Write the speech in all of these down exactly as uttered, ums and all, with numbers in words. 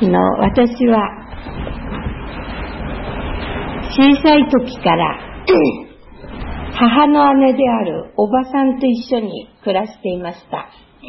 の私は小さい時から母の姉であるおばさんと一緒に暮らしていました。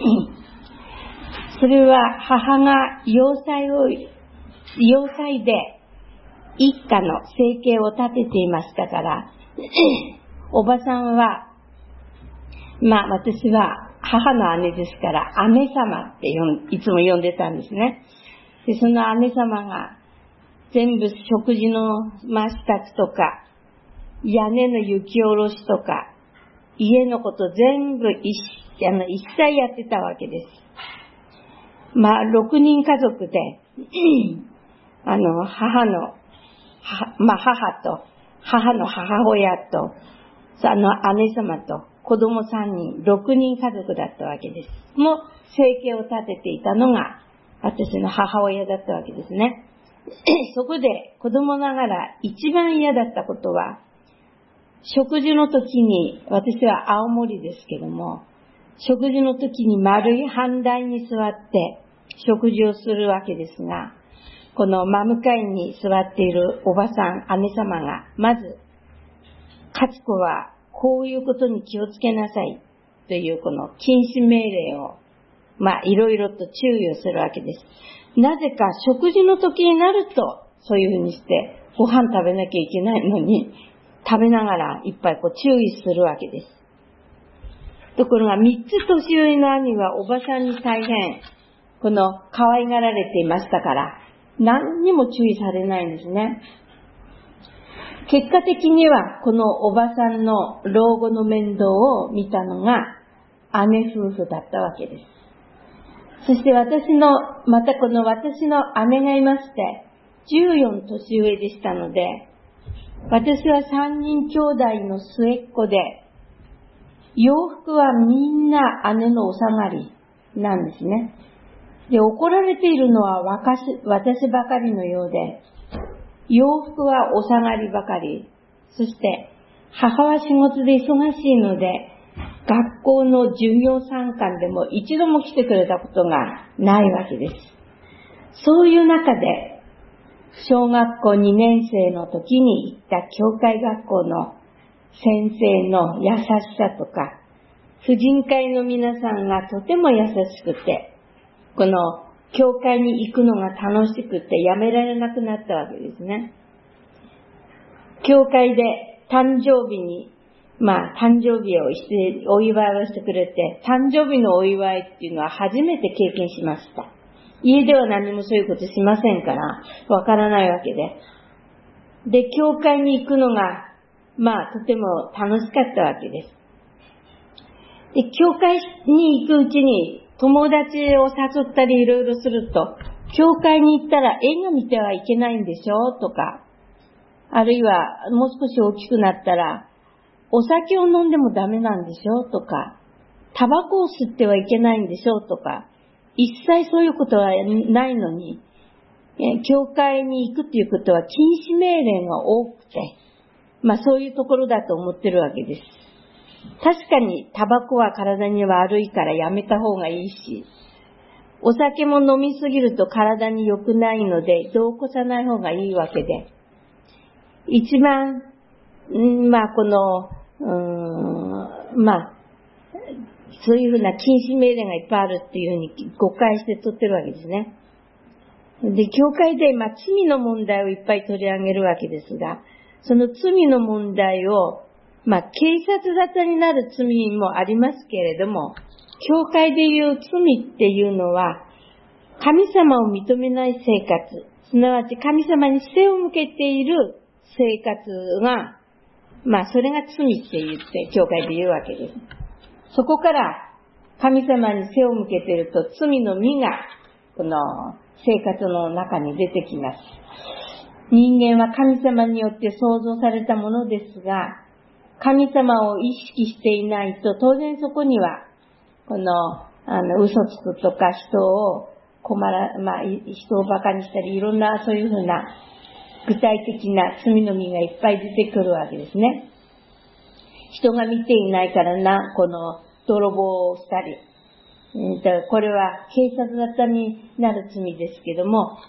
それは母が要塞を要塞で一家の生計を立てていましたからおばさんはまあ私は母の姉ですから姉様っていつも呼んでたんですね。でその姉様が全部食事のまあ支度とか屋根の雪下ろしとか家のこと全部一あの一切やってたわけです。まあろくにん家族であの母のはまあ母と母の母親とあの姉様と子供さんにんろくにん家族だったわけです。もう生計を立てていたのが私の母親だったわけですね。そこで子供ながら一番嫌だったことは食事の時に、私は青森ですけども、食事の時に丸い半台に座って食事をするわけですが、この真向かいに座っているおばさん、姉様が、まず、かつ子はこういうことに気をつけなさいというこの禁止命令を、まあいろいろと注意をするわけです。なぜか食事の時になると、そういうふうにしてご飯食べなきゃいけないのに、食べながらいっぱいこう注意するわけです。ところが三つ年上の兄はおばさんに大変この可愛がられていましたから何にも注意されないんですね。結果的にはこのおばさんの老後の面倒を見たのが姉夫婦だったわけです。そして私のまたこの私の姉がいましてじゅうよん年上でしたので、私は三人兄弟の末っ子で、洋服はみんな姉のお下がりなんですね。で、怒られているのは私ばかりのようで、洋服はお下がりばかり、そして母は仕事で忙しいので、学校の授業参観でも一度も来てくれたことがないわけです。そういう中で、小学校にねん生の時に行った教会学校の先生の優しさとか、婦人会の皆さんがとても優しくて、この教会に行くのが楽しくてやめられなくなったわけですね。教会で誕生日に、まあ誕生日をしてお祝いをしてくれて、誕生日のお祝いっていうのは初めて経験しました。家では何もそういうことしませんから、わからないわけで。で、教会に行くのが、まあ、とても楽しかったわけです。で、教会に行くうちに、友達を誘ったりいろいろすると、教会に行ったら映画見てはいけないんでしょとか、あるいはもう少し大きくなったら、お酒を飲んでもダメなんでしょとか、タバコを吸ってはいけないんでしょとか、一切そういうことはないのに、教会に行くということは禁止命令が多くて、まあそういうところだと思ってるわけです。確かにタバコは体に悪いからやめた方がいいし、お酒も飲みすぎると体に良くないので度を越さない方がいいわけで、一番、まあこの、うーん、まあ、そういうふうな禁止命令がいっぱいあるっていうふうに誤解して取ってるわけですね。で、教会で、まあ、罪の問題をいっぱい取り上げるわけですが、その罪の問題を、まあ、警察沙汰になる罪もありますけれども、教会でいう罪っていうのは、神様を認めない生活、すなわち神様に背を向けている生活が、まあ、それが罪って言って、教会で言うわけです。そこから神様に背を向けていると罪の実がこの生活の中に出てきます。人間は神様によって創造されたものですが、神様を意識していないと当然そこにはこのあの嘘つくとか人を困ら、まあ人を馬鹿にしたりいろんなそういうふうな具体的な罪の実がいっぱい出てくるわけですね。人が見ていないからな、この泥棒をしたり、これは警察沙汰になる罪ですけども、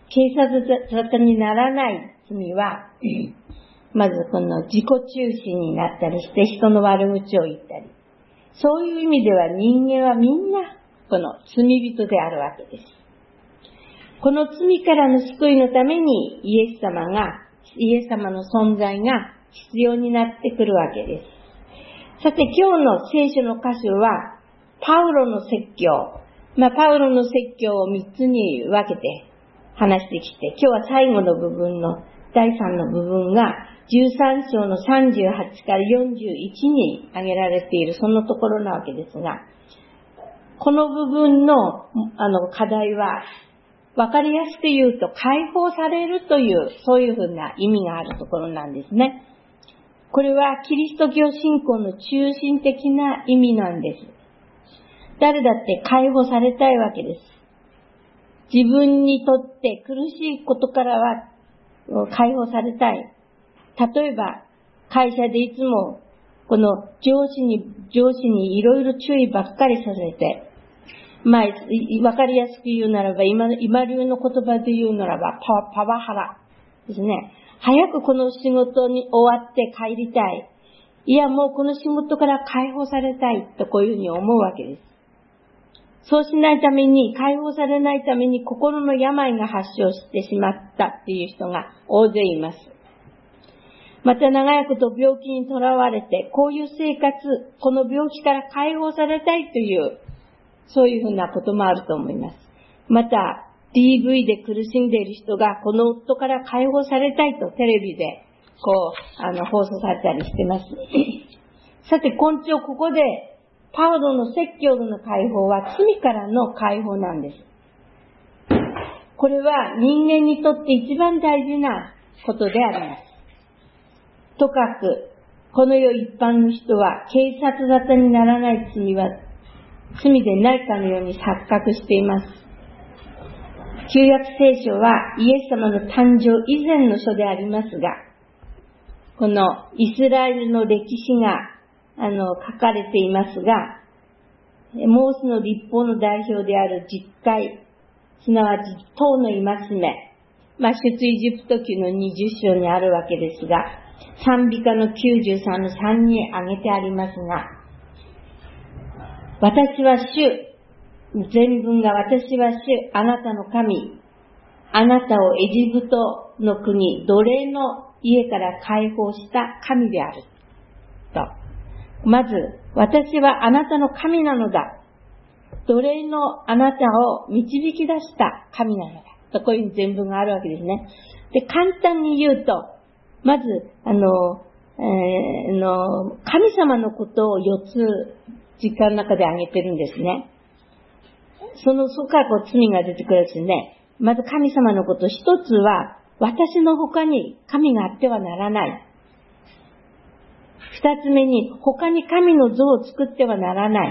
警察沙汰にならない罪は、まずこの自己中心になったりして人の悪口を言ったり、そういう意味では人間はみんなこの罪人であるわけです。この罪からの救いのためにイエス様が、イエス様の存在が必要になってくるわけです。さて今日の聖書の箇所は、パウロの説教、まあパウロの説教を三つに分けて話してきて、今日は最後の部分の第三の部分がじゅうさん章のさんじゅうはちからよんじゅういちに挙げられているそのところなわけですが、この部分のあの課題はわかりやすく言うと解放されるというそういうふうな意味があるところなんですね。これはキリスト教信仰の中心的な意味なんです。誰だって解放されたいわけです。自分にとって苦しいことからは解放されたい。例えば会社でいつもこの上司に上司にいろいろ注意ばっかりさせて、まあわかりやすく言うならば今今流の言葉で言うならばパワパワハラですね。早くこの仕事に終わって帰りたい。いやもうこの仕事から解放されたいとこういうふうに思うわけです。そうしないために、解放されないために心の病が発症してしまったっていう人が大勢います。また長いこと病気にとらわれて、こういう生活、この病気から解放されたいという、そういうふうなこともあると思います。また、ディーブイ で苦しんでいる人が、この夫から解放されたいとテレビで、こう、あの、放送されたりしてます。さて、今朝ここで、パウロの説教の解放は罪からの解放なんです。これは人間にとって一番大事なことであります。とかく、この世一般の人は警察沙汰にならない罪は罪でないかのように錯覚しています。旧約聖書はイエス様の誕生以前の書でありますが、このイスラエルの歴史があの、書かれていますが、モーセの律法の代表である十戒、すなわち党の戒め、まあ、出エジプト記のにじゅっ章にあるわけですが、賛美歌のきゅうじゅうさんのさんに挙げてありますが、私は主、全文が私は主、あなたの神、あなたをエジプトの国、奴隷の家から解放した神である。と。まず、私はあなたの神なのだ。奴隷のあなたを導き出した神なのだ。とこういう全文があるわけですね。で、簡単に言うと、まず、あの、えー、の神様のことをよっつ時間の中で挙げてるんですね。その、そこからこう罪が出てくるんですね。まず神様のこと、一つは、私の他に神があってはならない。二つ目に、他に神の像を作ってはならない。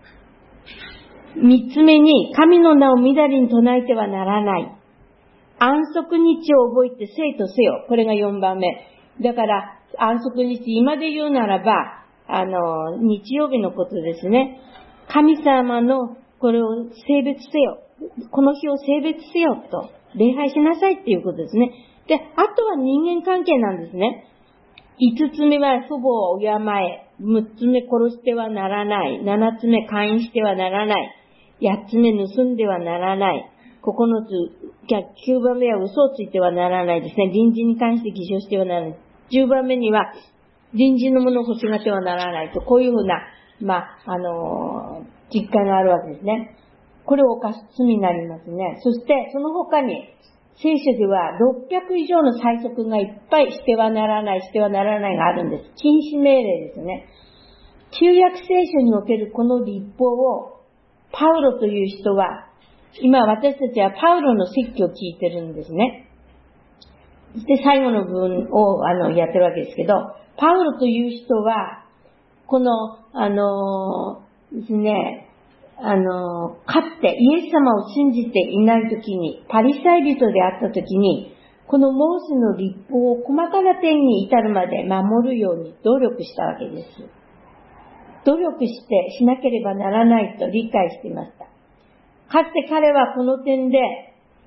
三つ目に、神の名をみだりに唱えてはならない。安息日を覚えて生とせよ。これが四番目。だから、安息日、今で言うならば、あの、日曜日のことですね。神様のこれを性別せよ。この日を性別せよと、礼拝しなさいっていうことですね。で、あとは人間関係なんですね。五つ目は父母を敬え。六つ目殺してはならない。七つ目姦淫してはならない。八つ目盗んではならない。九つ、九番目は嘘をついてはならないですね。隣人に関して偽証してはならない。十番目には隣人のものを欲しがってはならないと、こういうふうな、まあ、あのー、実感があるわけですね。これを犯す罪になりますね。そして、その他に、聖書ではろっぴゃく以上の催促がいっぱいしてはならない、してはならないがあるんです。禁止命令ですね。旧約聖書におけるこの律法を、パウロという人は、今私たちはパウロの説教を聞いてるんですね。で、最後の部分をあのやってるわけですけど、パウロという人は、この、あのですね、あの、かつてイエス様を信じていないときに、パリサイ人であったときに、このモーセの律法を細かな点に至るまで守るように努力したわけです。努力してしなければならないと理解していました。かつて彼はこの点で、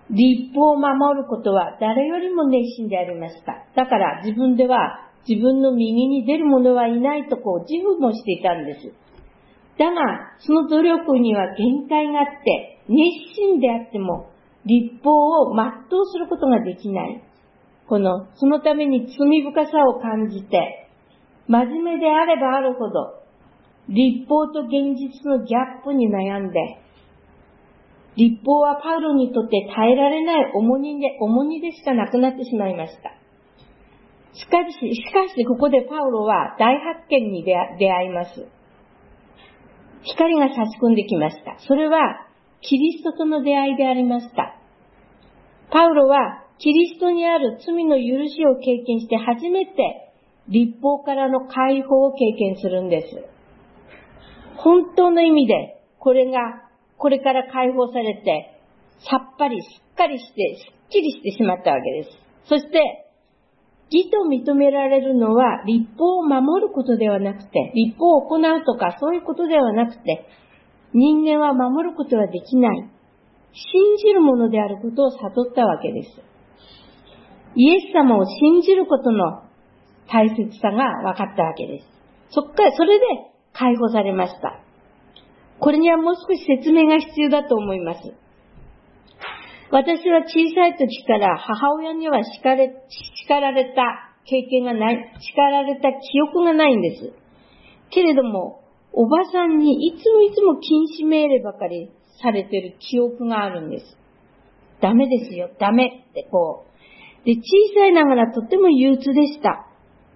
律法を守ることは誰よりも熱心でありました。だから自分では自分の右に出る者はいないとこう自負もしていたんです。だが、その努力には限界があって、熱心であっても律法を全うすることができない。この、そのために罪深さを感じて、真面目であればあるほど、律法と現実のギャップに悩んで、律法はパウロにとって耐えられない重荷で、重荷でしかなくなってしまいました。しかし、しかしここでパウロは大発見に出会います。光が差し込んできました。それはキリストとの出会いでありました。パウロはキリストにある罪の許しを経験して初めて律法からの解放を経験するんです。本当の意味でこれがこれから解放されてさっぱりしっかりしてすっきりしてしまったわけです。そして義と認められるのは律法を守ることではなくて、律法を行うとかそういうことではなくて、人間は守ることはできない。信じるものであることを悟ったわけです。イエス様を信じることの大切さが分かったわけです。そっから、それで解放されました。これにはもう少し説明が必要だと思います。私は小さい時から母親には叱れ、叱られた経験がない、叱られた記憶がないんです。けれども、おばさんにいつもいつも禁止命令ばかりされている記憶があるんです。ダメですよ、ダメってこう。で、小さいながらとても憂鬱でした。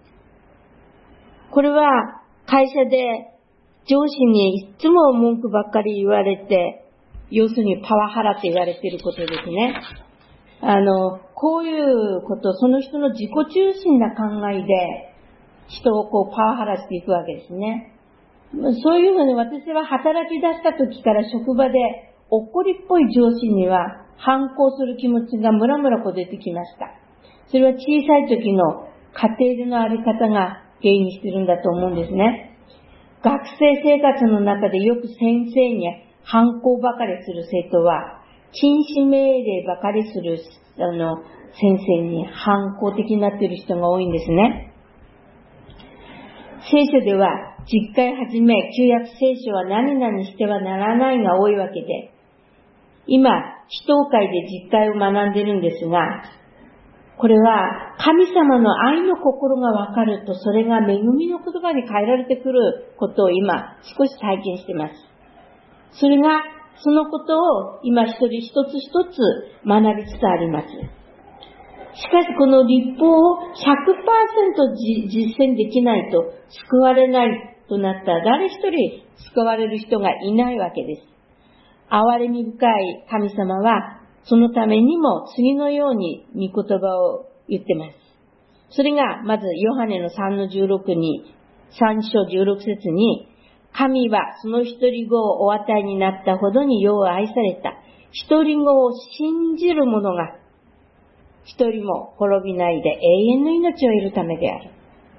これは会社で上司にいつも文句ばっかり言われて、要するにパワハラって言われていることですね。あの、こういうこと、その人の自己中心な考えで人をこうパワハラしていくわけですね。そういうふうに私は働き出した時から職場で怒りっぽい上司には反抗する気持ちがムラムラこう出てきました。それは小さい時の家庭でのあり方が原因しているんだと思うんですね。学生生活の中でよく先生に反抗ばかりする生徒は、禁止命令ばかりするあの先生に反抗的になっている人が多いんですね。聖書では、実会はじめ旧約聖書は何々してはならないが多いわけで、今、祈祷会で実会を学んでいるんですが、これは神様の愛の心がわかると、それが恵みの言葉に変えられてくることを今少し体験しています。それが、そのことを今一人一つ一つ学びつつあります。しかしこの律法を ひゃくパーセント 実践できないと救われないとなったら、誰一人救われる人がいないわけです。憐れみ深い神様は、そのためにも次のように御言葉を言ってます。それが、まずヨハネのさんのじゅうろくに、さん章じゅうろく節に、神はその一人子をお与えになったほどに世を愛された。一人子を信じる者が一人も滅びないで永遠の命を得るためである。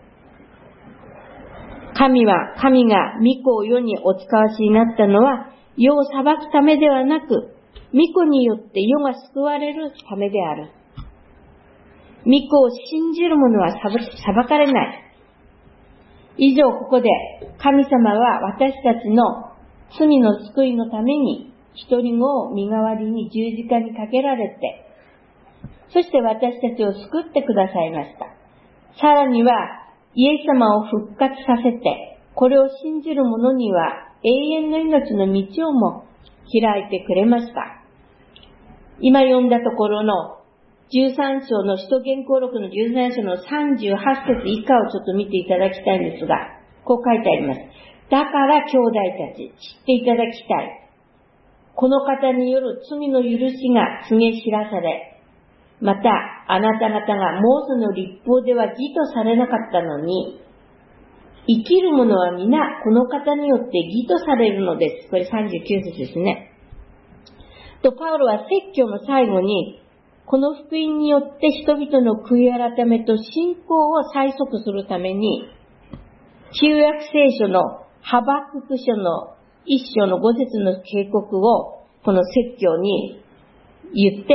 神は、神が御子を世にお使わしになったのは、世を裁くためではなく、御子によって世が救われるためである。御子を信じる者は裁かれない。以上、ここで神様は私たちの罪の救いのために一人子を身代わりに十字架にかけられて、そして私たちを救ってくださいました。さらにはイエス様を復活させて、これを信じる者には永遠の命の道をも開いてくれました。今読んだところのじゅうさん章の使徒言行録のじゅうさん章のさんじゅうはち節以下をちょっと見ていただきたいんですが、こう書いてあります。だから兄弟たち、知っていただきたい。この方による罪の許しが告げ知らされ、またあなた方がモーセの律法では義とされなかったのに、生きる者は皆この方によって義とされるのです。これさんじゅうきゅう節ですね。と、パウロは説教の最後に、この福音によって人々の悔い改めと信仰を催促するために、旧約聖書のハバクク書の一章の五節の警告をこの説教に言って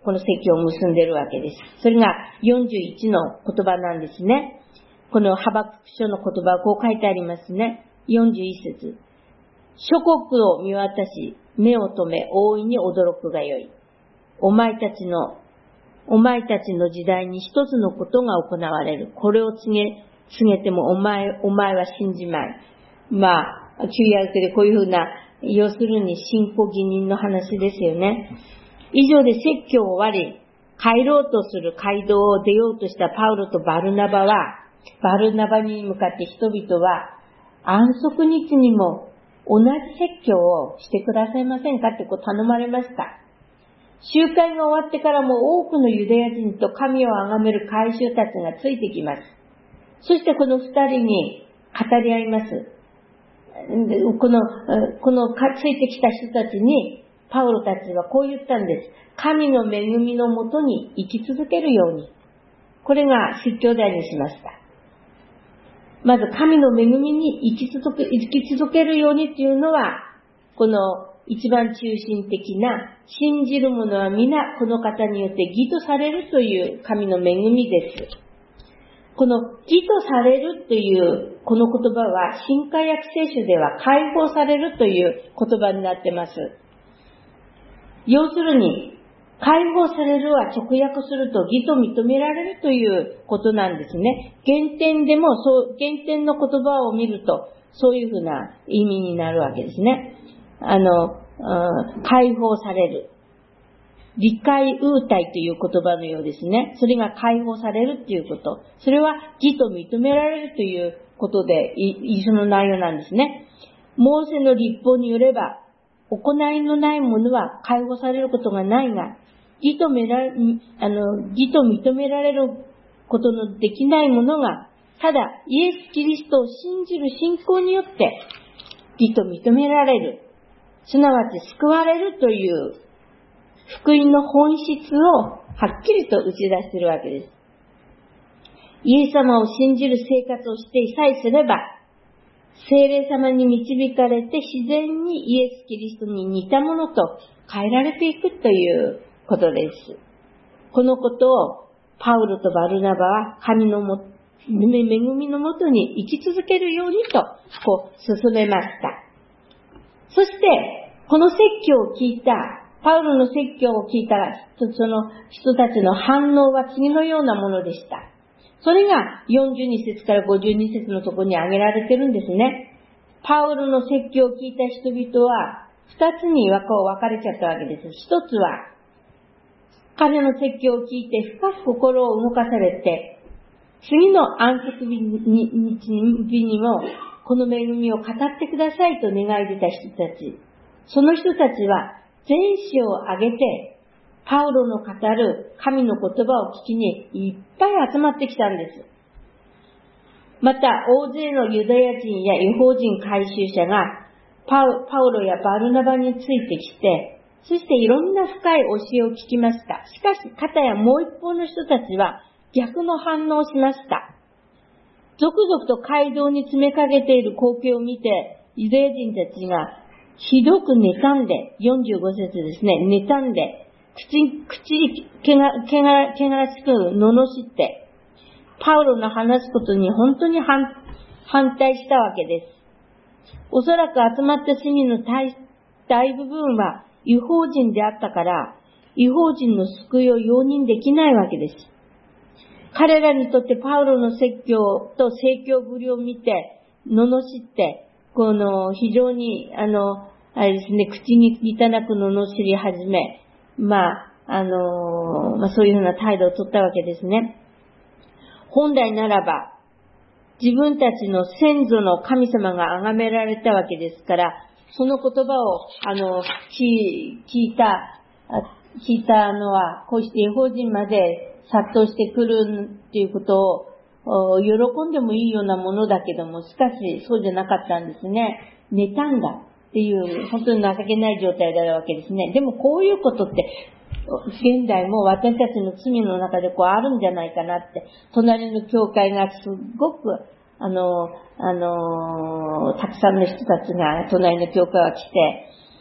この説教を結んでいるわけです。それがよんじゅういちの言葉なんですね。このハバクク書の言葉はこう書いてありますね。よんじゅういち節。諸国を見渡し、目を留め、大いに驚くがよい。お前たちの、お前たちの時代に一つのことが行われる。これを告げ、告げてもお前、お前は信じまい。まあ、旧約でこういうふうな、要するに信仰義人の話ですよね。以上で説教を終わり、帰ろうとする街道を出ようとしたパウロとバルナバは、バルナバに向かって人々は、安息日にも同じ説教をしてくださいませんかってこう頼まれました。集会が終わってからも多くのユダヤ人と神を崇める会衆たちがついてきます。そしてこの二人に語り合います。この、このついてきた人たちに、パウロたちはこう言ったんです。神の恵みのもとに生き続けるように。これが出教題にしました。まず神の恵みに生き続け、生き続けるようにというのは、この一番中心的な信じる者は皆この方によって義とされるという神の恵みです。この義とされるというこの言葉は新海訳聖書では解放されるという言葉になっています。要するに解放されるは直訳すると義と認められるということなんですね。原点でもそう、原点の言葉を見るとそういうふうな意味になるわけですね。あの、解放される。理解優待という言葉のようですね。それが解放されるということ。それは義と認められるということで一緒の内容なんですね。モーセの律法によれば、行いのないものは解放されることがないが、義とめら、あの、義と認められることのできないものが、ただイエス・キリストを信じる信仰によって義と認められる。すなわち救われるという福音の本質をはっきりと打ち出しているわけです。イエス様を信じる生活をしてさえすれば、聖霊様に導かれて自然にイエス・キリストに似たものと変えられていくということです。このことをパウロとバルナバは神のも恵みのもとに生き続けるようにとこう進めました。そしてこの説教を聞いたパウロの説教を聞いたその人たちの反応は次のようなものでした。それがよんじゅうに節からごじゅうに節のところに挙げられているんですね。パウロの説教を聞いた人々は二つに分かれちゃったわけです。一つは彼の説教を聞いて深く心を動かされて、次の安息日にもこの恵みを語ってくださいと願い出た人たち。その人たちは全紙を挙げてパウロの語る神の言葉を聞きにいっぱい集まってきたんです。また大勢のユダヤ人や異邦人改宗者がパウ、パウロやバルナバについてきて、そしていろんな深い教えを聞きました。しかし片やもう一方の人たちは逆の反応をしました。続々と街道に詰めかけている光景を見て、ユダヤ人たちがひどく妬んで、よんじゅうご節ですね、妬んで、口、口、けが、けが、けがらしく罵って、パウロの話すことに本当に反、反対したわけです。おそらく集まった市民の 大, 大部分は異邦人であったから、異邦人の救いを容認できないわけです。彼らにとってパウロの説教と説教ぶりを見て、罵って、この非常に、あの、あれですね、口に汚く罵り始め、まあ、あの、まあそういうふうな態度を取ったわけですね。本来ならば、自分たちの先祖の神様が崇められたわけですから、その言葉を、あの、聞いた、聞いたのは、こうして異邦人まで殺到してくるっていうことを、喜んでもいいようなものだけども、しかしそうじゃなかったんですね。妬んだっていう、本当に情けない状態であるわけですね。でもこういうことって、現代も私たちの罪の中でこうあるんじゃないかなって、隣の教会がすごく、あの、あの、たくさんの人たちが隣の教会が来て、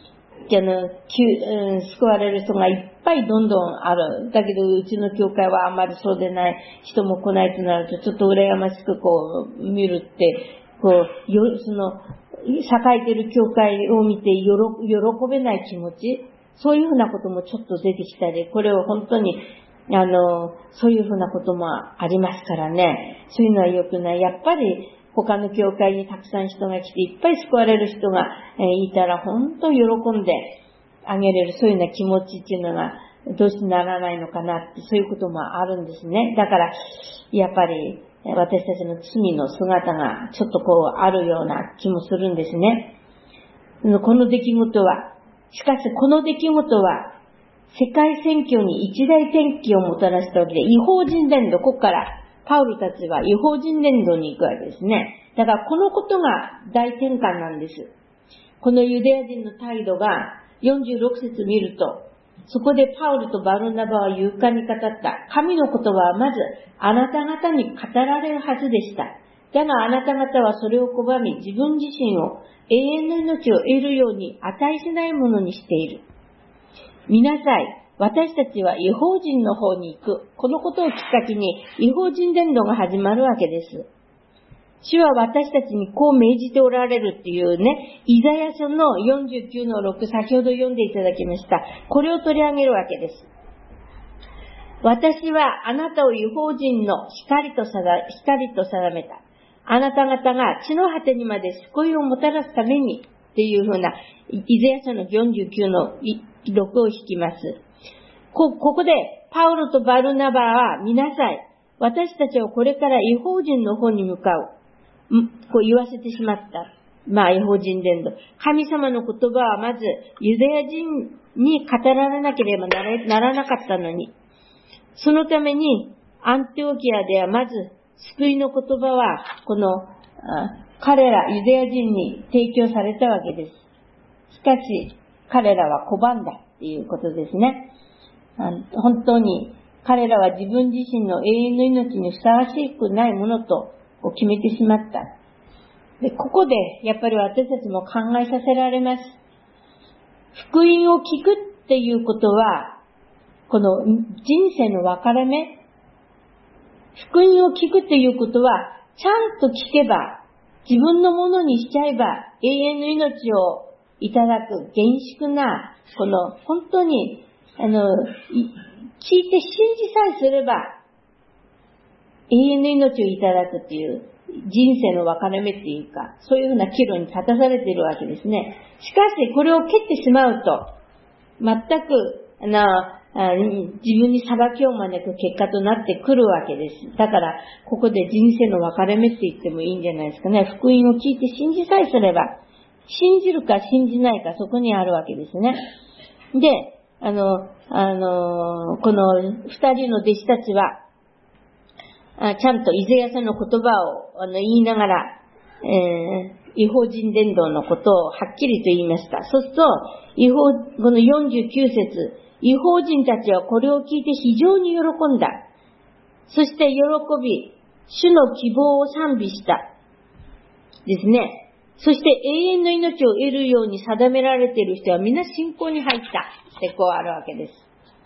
あの、救われる人がいっぱいどんどんある。だけど、うちの教会はあんまりそうでない人も来ないとなると、ちょっと羨ましくこう、見るって、こう、よ、その、栄えてる教会を見て喜、喜べない気持ち、そういうふうなこともちょっと出てきたり、これを本当に、あの、そういうふうなこともありますからね。そういうのは良くない。やっぱり、他の教会にたくさん人が来て、いっぱい救われる人が、えー、いたら、本当に喜んであげれる、そういうような気持ちっていうのが、どうしてならないのかなって、そういうこともあるんですね。だから、やっぱり、私たちの罪の姿がちょっとこうあるような気もするんですね。この出来事は、しかしこの出来事は、世界宣教に一大転機をもたらしたわけで、異邦人伝道、ここからパウルたちは異邦人伝道に行くわけですね。だからこのことが大転換なんです。このユダヤ人の態度がよんじゅうろく節見ると、そこでパウルとバルナバは勇敢に語った。神の言葉はまずあなた方に語られるはずでした。だがあなた方はそれを拒み、自分自身を永遠の命を得るように値しないものにしている。見なさい。私たちは異邦人の方に行く。このことをきっかけに異邦人伝道が始まるわけです。主は私たちにこう命じておられるっていうね、イザヤ書のよんじゅうきゅうのろく、先ほど読んでいただきました。これを取り上げるわけです。私はあなたを異邦人の光と定、光と定めた。あなた方が地の果てにまで救いをもたらすためにっていうふうな、イザヤ書のよんじゅうきゅうのろくを引きます。こ、ここでパウロとバルナバは見なさい。私たちはこれから異邦人の方に向かう。こう言わせてしまった。まあ、異邦人伝道。神様の言葉はまずユダヤ人に語られなければなら、ならなかったのに、そのためにアンティオキアではまず救いの言葉はこの彼らユダヤ人に提供されたわけです。しかし彼らは拒んだっていうことですね。本当に彼らは自分自身の永遠の命にふさわしくないものとを決めてしまった。で、ここでやっぱり私たちも考えさせられます。福音を聞くっていうことは、この人生の分かれ目。福音を聞くっていうことは、ちゃんと聞けば、自分のものにしちゃえば、永遠の命をいただく厳粛な、この本当に、あの、聞いて信じさえすれば、永遠の命をいただくっていう人生の分かれ目っていうか、そういうふうな岐路に立たされているわけですね。しかし、これを蹴ってしまうと、全く、な、自分に裁きを招く結果となってくるわけです。だから、ここで人生の分かれ目って言ってもいいんじゃないですかね。福音を聞いて信じさえすれば、信じるか信じないかそこにあるわけですね。で、あの、あの、この二人の弟子たちは、ちゃんとイザヤ書の言葉をあの言いながら、えー、異邦人伝道のことをはっきりと言いました。そうすると、異邦、このよんじゅうきゅう節、異邦人たちはこれを聞いて非常に喜んだ。そして喜び、主の希望を賛美した。ですね。そして永遠の命を得るように定められている人は皆信仰に入った。ってこうあるわけです。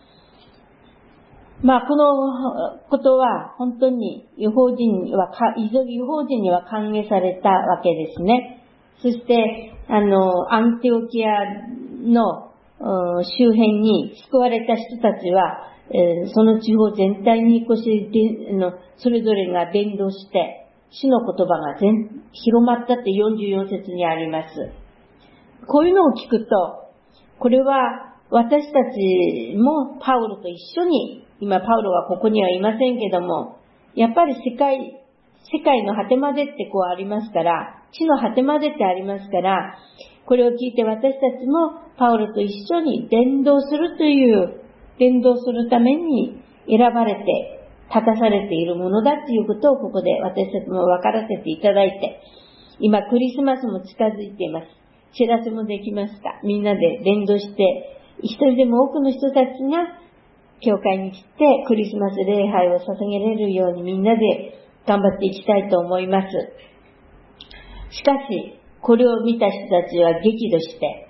まあ、このことは本当に異邦人には、異邦人には歓迎されたわけですね。そして、あの、アンティオキアの周辺に救われた人たちは、えー、その地方全体にこうしてのそれぞれが伝道して、主の言葉が全広まったってよんじゅうよん節にあります。こういうのを聞くと、これは私たちもパウロと一緒に、今パウロはここにはいませんけども、やっぱり世界、世界の果てまでってこうありますから、地の果てまでってありますから、これを聞いて私たちもパウロと一緒に伝道するという、伝道するために選ばれて立たされているものだということをここで私たちも分からせていただいて、今クリスマスも近づいています。知らせもできました。みんなで伝道して、一人でも多くの人たちが教会に来てクリスマス礼拝を捧げれるようにみんなで頑張っていきたいと思います。しかし、これを見た人たちは激怒して、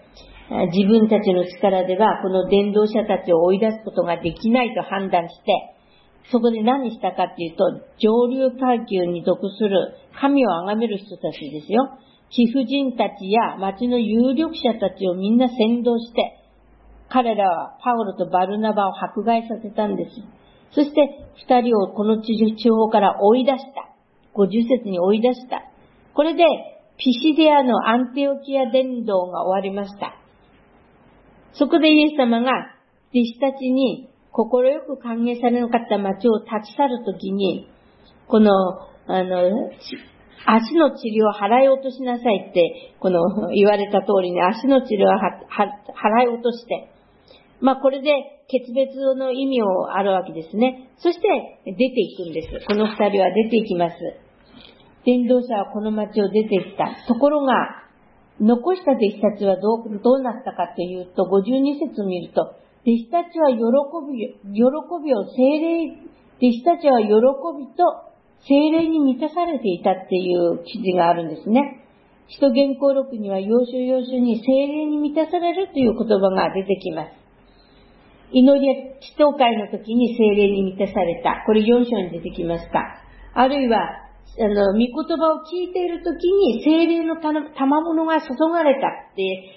自分たちの力ではこの伝道者たちを追い出すことができないと判断して、そこで何したかっていうと、上流階級に属する神を崇める人たちですよ。貴婦人たちや町の有力者たちをみんな扇動して、彼らはパウロとバルナバを迫害させたんです。そして二人をこの地方から追い出した。ごじゅっ節に追い出した。これでピシデアのアンテオキア伝道が終わりました。そこでイエス様が弟子たちに心よく歓迎されなかった町を立ち去るときに、この、あの、足の治療を払い落としなさいって、この言われた通りに足の治療を払い落として、まあこれで決別の意味をあるわけですね。そして出ていくんです。この二人は出ていきます。伝道者はこの町を出ていった。ところが、残した弟子たちはどう、どうなったかというと、ごじゅうに節を見ると、弟子たちは喜び、喜びを精霊、弟子たちは喜びと精霊に満たされていたっていう記事があるんですね。使徒言行録には要所要所に精霊に満たされるという言葉が出てきます。祈りや祈祷会の時に精霊に満たされた。これよん章に出てきました。あるいは、あの、御言葉を聞いている時に精霊の賜物が注がれたって、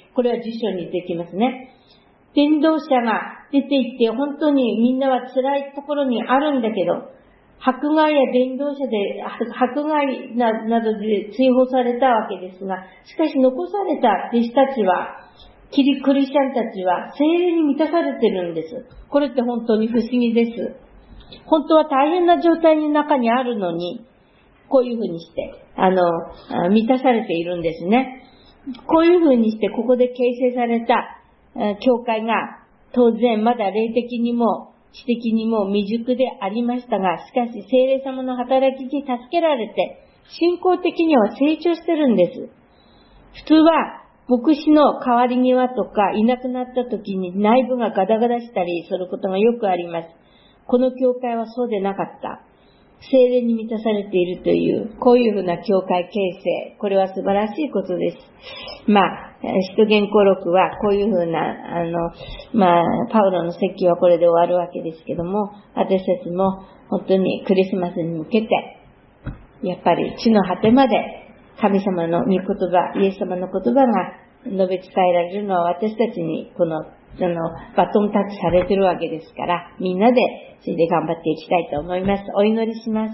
これは辞書に出てきますね。伝道者が出て行って本当にみんなは辛いところにあるんだけど、迫害や伝道者で、迫害などで追放されたわけですが、しかし残された弟子たちは、キリクリスチャンたちは精霊に満たされてるんです。これって本当に不思議です。本当は大変な状態の中にあるのに、こういうふうにして、あの、満たされているんですね。こういうふうにして、ここで形成された教会が、当然まだ霊的にも、知的にも未熟でありましたが、しかし聖霊様の働きに助けられて、信仰的には成長してるんです。普通は、牧師の代わり際とか、いなくなった時に内部がガタガタしたりすることがよくあります。この教会はそうでなかった。聖霊に満たされているという、こういうふうな教会形成、これは素晴らしいことです。まあ、使徒言行録はこういうふうな、あの、まあ、パウロの説教はこれで終わるわけですけども、私たちも本当にクリスマスに向けて、やっぱり地の果てまで神様の御言葉、イエス様の言葉が述べ伝えられるのは私たちにこの、そのバトンタッチされているわけですから、みんなでそれで頑張っていきたいと思います。お祈りします。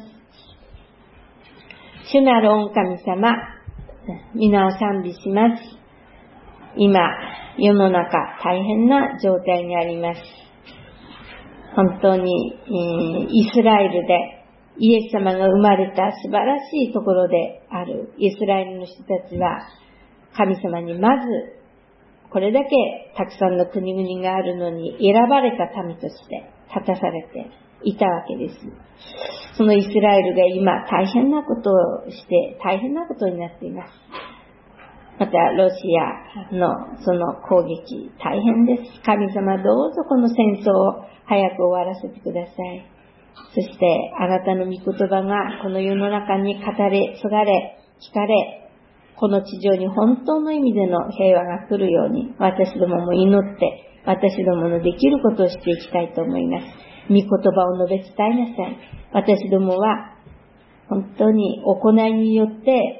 主なる御神様、皆を賛美します。今、世の中大変な状態にあります。本当に、えー、イスラエルでイエス様が生まれた素晴らしいところであるイスラエルの人たちは、神様にまず、これだけたくさんの国々があるのに選ばれた民として立たされていたわけです。そのイスラエルが今大変なことをして大変なことになっています。またロシアのその攻撃大変です。神様どうぞこの戦争を早く終わらせてください。そしてあなたの御言葉がこの世の中に語れ、継がれ、聞かれ、この地上に本当の意味での平和が来るように、私どもも祈って、私どものできることをしていきたいと思います。御言葉を述べ伝えなさい。私どもは、本当に行いによって、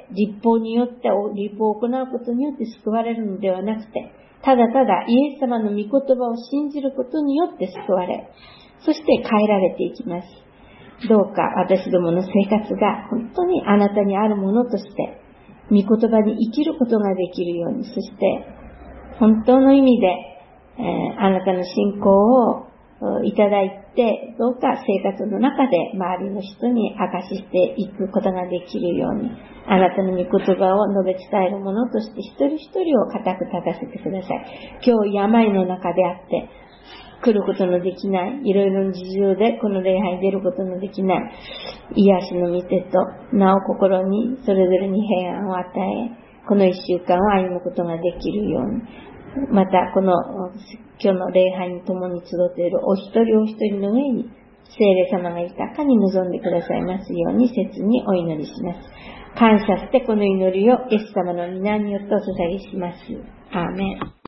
立法によって、立法を行うことによって救われるのではなくて、ただただイエス様の御言葉を信じることによって救われ、そして変えられていきます。どうか私どもの生活が本当にあなたにあるものとして、御言葉に生きることができるように、そして本当の意味で、えー、あなたの信仰をいただいて、どうか生活の中で周りの人に証ししていくことができるように、あなたの御言葉を述べ伝えるものとして一人一人を固く立たせてください。今日病の中であって、来ることのできない、いろいろな事情でこの礼拝に出ることのできない、癒しの御手と、なお心にそれぞれに平安を与え、この一週間を歩むことができるように、またこの今日の礼拝に共に集っているお一人お一人の上に、聖霊様が豊かに望んでくださいますように切にお祈りします。感謝してこの祈りをイエス様の皆によってお捧げします。アーメン。